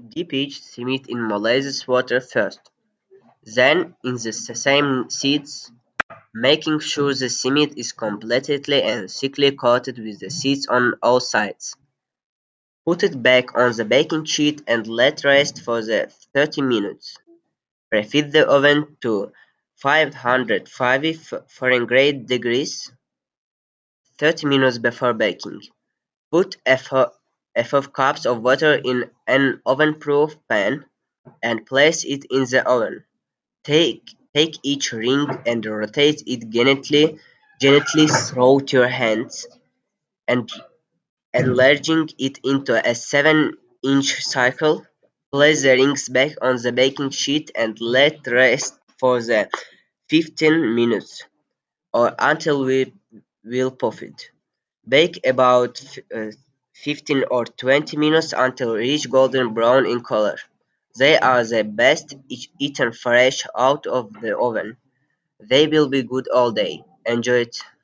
Dip each seed in molasses water first, then in the same seeds, making sure the seed is completely and thickly coated with the seeds on all sides. Put it back on the baking sheet and let rest for the 30 minutes. Preheat the oven to 550 Fahrenheit degrees 30 minutes before baking. Put a 4 cups of water in an oven-proof pan and place it in the oven. Take each ring and rotate it gently through your hands, and enlarging it into a 7-inch circle. Place the rings back on the baking sheet and let rest for the 15 minutes or until we will puff it. Bake about 15 or 20 minutes until reach golden brown in color. They are the best eaten fresh out of the oven. They will be good all day. Enjoy it.